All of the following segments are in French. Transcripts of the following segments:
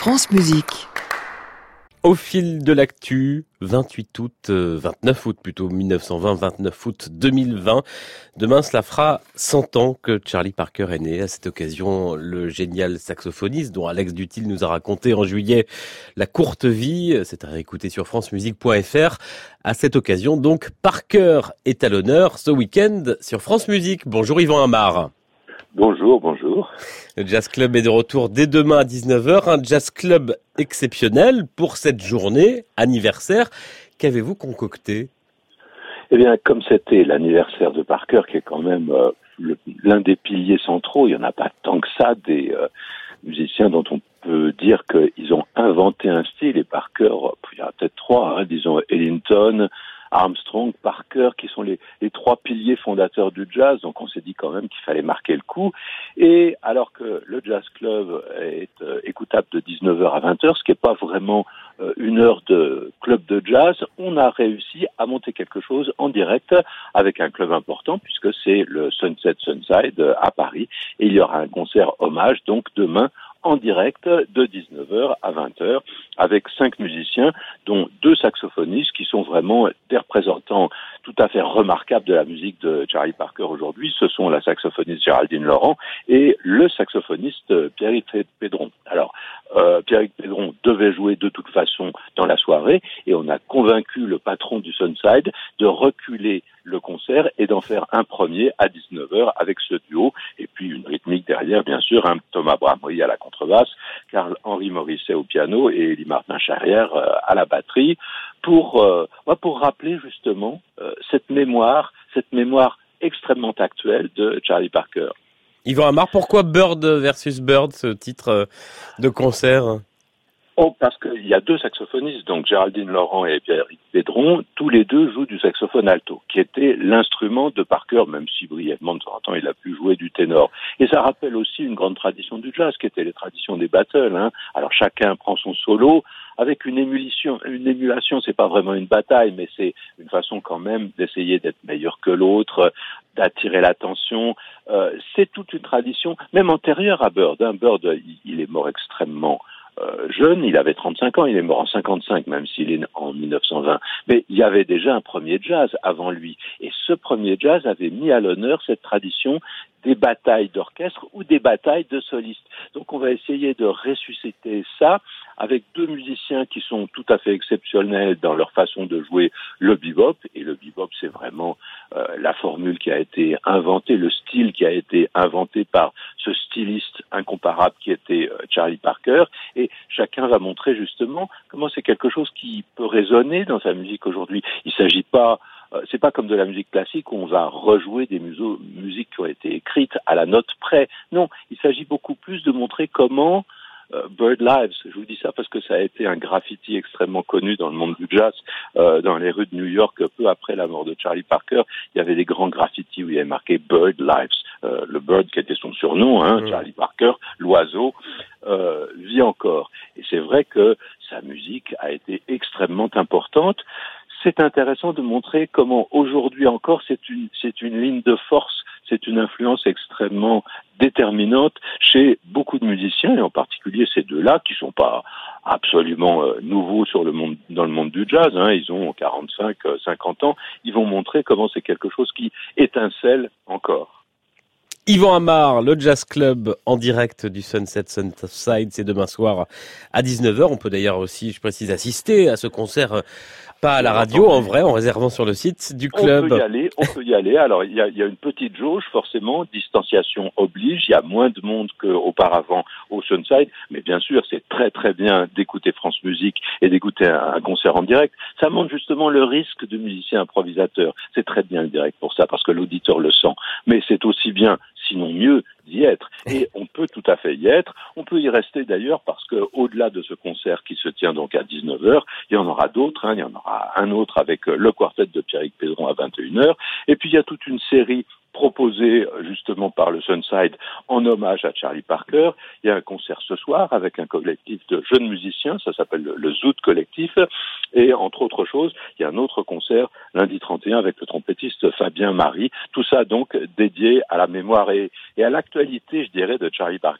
France Musique. Au fil de l'actu, 29 août plutôt, 1920, 29 août 2020. Demain, cela fera 100 ans que Charlie Parker est né. À cette occasion, le génial saxophoniste dont Alex Duthil nous a raconté en juillet la courte vie, c'est à réécouter sur francemusique.fr. À cette occasion, donc, Parker est à l'honneur ce week-end sur France Musique. Bonjour Yvan Amar. Bonjour. Le Jazz Club est de retour dès demain à 19h. Un Jazz Club exceptionnel pour cette journée anniversaire. Qu'avez-vous concocté ? Eh bien, comme c'était l'anniversaire de Parker, qui est quand même l'un des piliers centraux, il n'y en a pas tant que ça des musiciens dont on peut dire qu'ils ont inventé un style. Et Parker, il y en a peut-être trois, disons Ellington, Armstrong, Parker, qui sont les trois piliers fondateurs du jazz. Donc on s'est dit quand même qu'il fallait marquer le coup. Et alors que le Jazz Club est écoutable de 19h à 20h, ce qui n'est pas vraiment une heure de club de jazz, on a réussi à monter quelque chose en direct avec un club important, puisque c'est le Sunset Sunside à Paris. Et il y aura un concert hommage, donc demain, en direct de 19h à 20h avec 5 musiciens, dont 2 saxophonistes qui sont vraiment des représentants tout à fait remarquables de la musique de Charlie Parker aujourd'hui. Ce sont la saxophoniste Géraldine Laurent et le saxophoniste Pierrick Pedron. Alors, Pierrick Pedron devait jouer de toute façon dans la soirée et on a convaincu le patron du Sunside de reculer le concert et d'en faire un premier à 19h avec ce duo et puis une rythmique derrière, bien sûr, Thomas Bramoy à la contrebasse, Carl-Henri Morisset au piano et Élie Martin-Charrière à la batterie pour rappeler justement cette mémoire extrêmement actuelle de Charlie Parker. Yvan Amar, pourquoi Bird versus Bird, ce titre de concert ? Parce qu'il y a 2 saxophonistes, donc Géraldine Laurent et Pierrick Pedron, tous les 2 jouent du saxophone alto, qui était l'instrument de Parker, même si brièvement de temps en temps il a pu jouer du ténor. Et ça rappelle aussi une grande tradition du jazz, qui était les traditions des battles. Alors chacun prend son solo, avec une émulation, c'est pas vraiment une bataille, mais c'est une façon quand même d'essayer d'être meilleur que l'autre, d'attirer l'attention. C'est toute une tradition, même antérieure à Bird. Bird, il est mort extrêmement jeune, il avait 35 ans, il est mort en 55, même s'il est en 1920. Mais il y avait déjà un premier jazz avant lui. Et ce premier jazz avait mis à l'honneur cette tradition des batailles d'orchestre ou des batailles de solistes. Donc on va essayer de ressusciter ça avec 2 musiciens qui sont tout à fait exceptionnels dans leur façon de jouer le bebop. Et le bebop, c'est vraiment la formule qui a été inventée, le style qui a été inventé par ce styliste incomparable qui était Charlie Parker. Et chacun va montrer justement comment c'est quelque chose qui peut résonner dans sa musique aujourd'hui. Il s'agit pas c'est pas comme de la musique classique où on va rejouer des musiques qui ont été écrites à la note près. Non, il s'agit beaucoup plus de montrer comment Bird Lives, je vous dis ça parce que ça a été un graffiti extrêmement connu dans le monde du jazz, dans les rues de New York, peu après la mort de Charlie Parker, il y avait des grands graffitis où il y avait marqué Bird Lives. Le Bird qui était son surnom, Charlie Parker, l'oiseau, vit encore. Et c'est vrai que sa musique a été extrêmement importante. C'est intéressant de montrer comment aujourd'hui encore c'est une ligne de force, c'est une influence extrêmement déterminante chez beaucoup de musiciens et en particulier ces 2-là qui sont pas absolument nouveaux dans le monde du jazz, ils ont 45, 50 ans, ils vont montrer comment c'est quelque chose qui étincelle encore. Yvan Amar, le Jazz Club en direct du Sunset Sunside, c'est demain soir à 19h. On peut d'ailleurs aussi, je précise, assister à ce concert, pas à la radio, en vrai, en réservant sur le site du club. On peut y aller. Alors, il y a une petite jauge, forcément, distanciation oblige. Il y a moins de monde qu'auparavant au Sunside. Mais bien sûr, c'est très très bien d'écouter France Musique et d'écouter un concert en direct. Ça montre justement le risque de musicien improvisateur. C'est très bien le direct pour ça, parce que l'auditeur le sent. Mais c'est aussi bien, sinon mieux, d'y être. Et on peut tout à fait y être. On peut y rester d'ailleurs parce que au-delà de ce concert qui se tient donc à 19h, il y en aura d'autres. Il y en aura un autre avec le quartet de Pierrick Pedron à 21h. Et puis il y a toute une série proposé justement par le Sunside en hommage à Charlie Parker. Il y a un concert ce soir avec un collectif de jeunes musiciens, ça s'appelle le Zoot Collectif, et entre autres choses, il y a un autre concert lundi 31 avec le trompettiste Fabien Marie. Tout ça donc dédié à la mémoire et à l'actualité, je dirais, de Charlie Parker.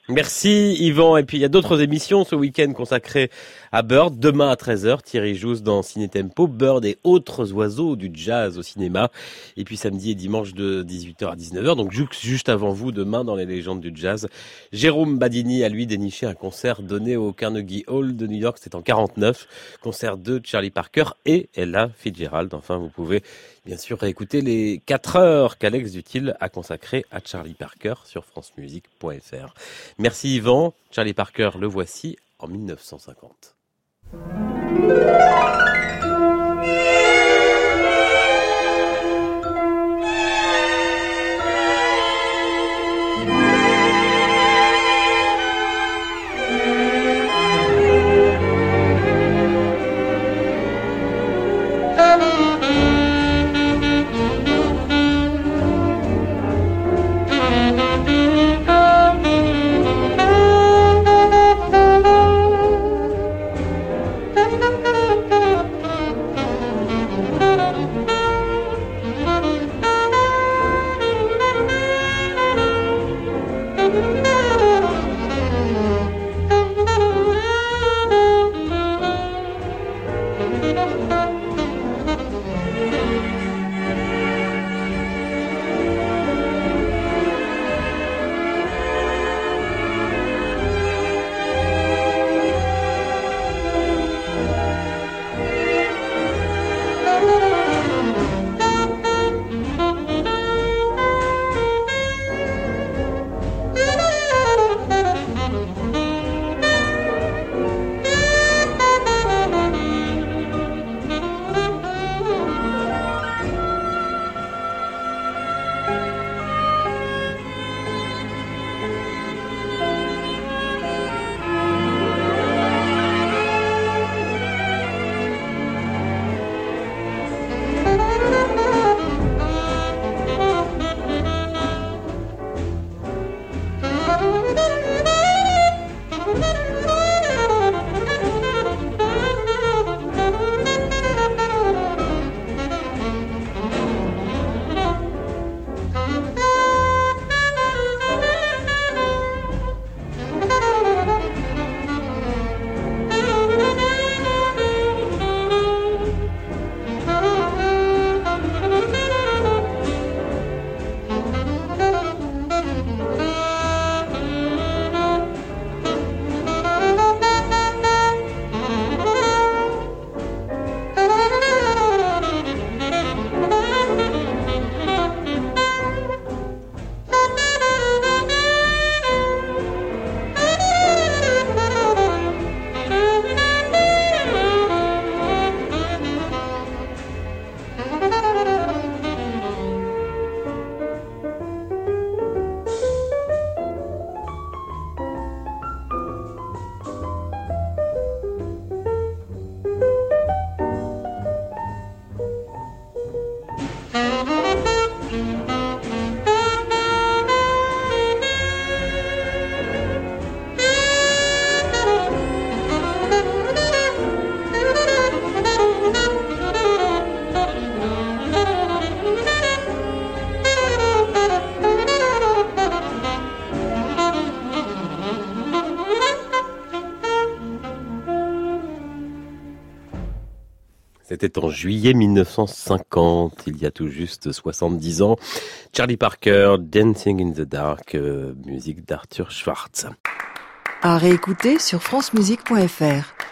Merci Yvan. Et puis il y a d'autres émissions ce week-end consacrées à Bird. Demain à 13h, Thierry Jousse dans Ciné Tempo, Bird et autres oiseaux du jazz au cinéma. Et puis samedi et dimanche de 18h à 19h, donc juste avant vous, demain dans les légendes du jazz, Jérôme Badini a lui déniché un concert donné au Carnegie Hall de New York, c'était en 49, concert de Charlie Parker et Ella Fitzgerald. Enfin, vous pouvez bien sûr réécouter les 4 heures qu'Alex Dutil a consacrées à Charlie Parker sur francemusique.fr. Merci Yvan. Charlie Parker, le voici en 1950. C'était en juillet 1950, il y a tout juste 70 ans. Charlie Parker, Dancing in the Dark, musique d'Arthur Schwartz. À réécouter sur francemusique.fr.